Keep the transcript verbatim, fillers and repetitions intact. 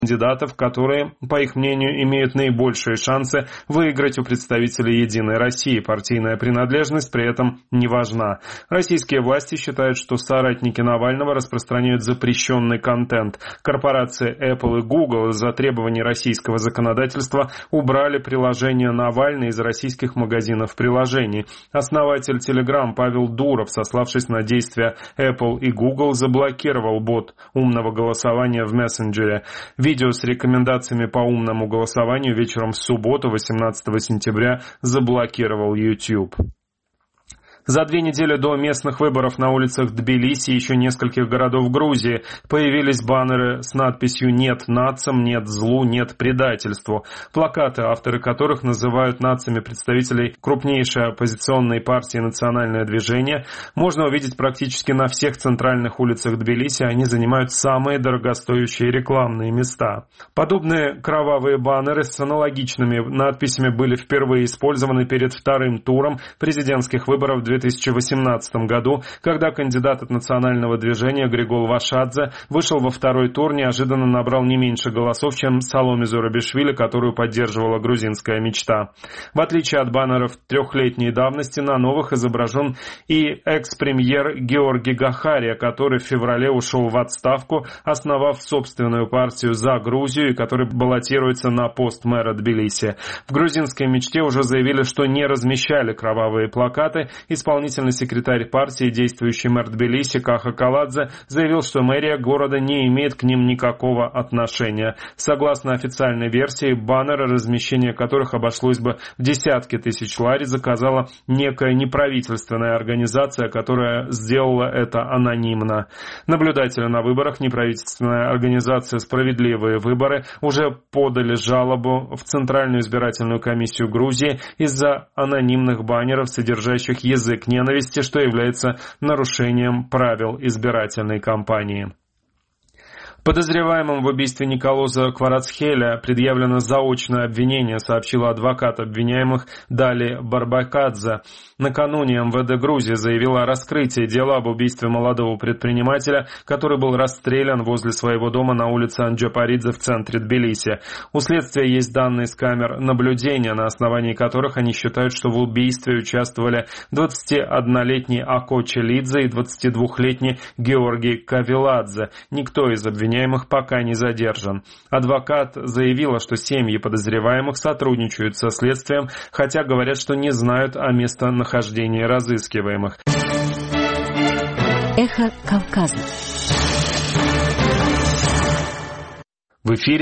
кандидатов, которые, по их мнению, имеют наибольшие шансы выиграть у представителей «Единой России». Партийная принадлежность при этом не важна. Российские власти считают, что соратники Навального распространяют запрещенный контент. Корпорации Apple и Google из-за требований российского законодательства убрали приложение «Навальный» из российских магазинов приложений. Основатель Telegram Павел Дуров, сославшись на действия Apple и Google, заблокировал бот умного голосования в мессенджере. Видео с рекомендациями по умному голосованию вечером в субботу, восемнадцатого сентября, заблокировал YouTube. За две недели до местных выборов на улицах Тбилиси и еще нескольких городов Грузии появились баннеры с надписью «Нет нацам, нет злу, нет предательству». Плакаты, авторы которых называют нацами представителей крупнейшей оппозиционной партии «Национальное движение», можно увидеть практически на всех центральных улицах Тбилиси. Они занимают самые дорогостоящие рекламные места. Подобные кровавые баннеры с аналогичными надписями были впервые использованы перед вторым туром президентских выборов в две тысячи восемнадцатом году, когда кандидат от национального движения Григол Вашадзе вышел во второй тур, неожиданно набрал не меньше голосов, чем Саломе Зурабишвили, которую поддерживала грузинская мечта. В отличие от баннеров трехлетней давности, на новых изображен и экс-премьер Георгий Гахария, который в феврале ушел в отставку, основав собственную партию «За Грузию», и который баллотируется на пост мэра Тбилиси. В грузинской мечте уже заявили, что не размещали кровавые плакаты. Исполнительный секретарь партии, действующий мэр Тбилиси Каха Каладзе, заявил, что мэрия города не имеет к ним никакого отношения. Согласно официальной версии, баннеры, размещение которых обошлось бы в десятки тысяч лари, заказала некая неправительственная организация, которая сделала это анонимно. Наблюдатели на выборах, неправительственная организация «Справедливые выборы», уже подали жалобу в Центральную избирательную комиссию Грузии из-за анонимных баннеров, содержащих язык ненависти, что является нарушением правил избирательной кампании. Подозреваемым в убийстве Николоза Кварацхеля предъявлено заочное обвинение, сообщила адвокат обвиняемых Дали Барбакадзе. Накануне эм вэ дэ Грузии заявила о раскрытии дела об убийстве молодого предпринимателя, который был расстрелян возле своего дома на улице Анджапаридзе в центре Тбилиси. У следствия есть данные с камер наблюдения, на основании которых они считают, что в убийстве участвовали двадцатиоднолетний Ако Челидзе и двадцатидвухлетний Георгий Кавиладзе. Никто из обвиняемых пока не задержан. Адвокат заявила, что семьи подозреваемых сотрудничают со следствием, хотя говорят, что не знают о местонахождении разыскиваемых. Эхо Кавказа. В эфире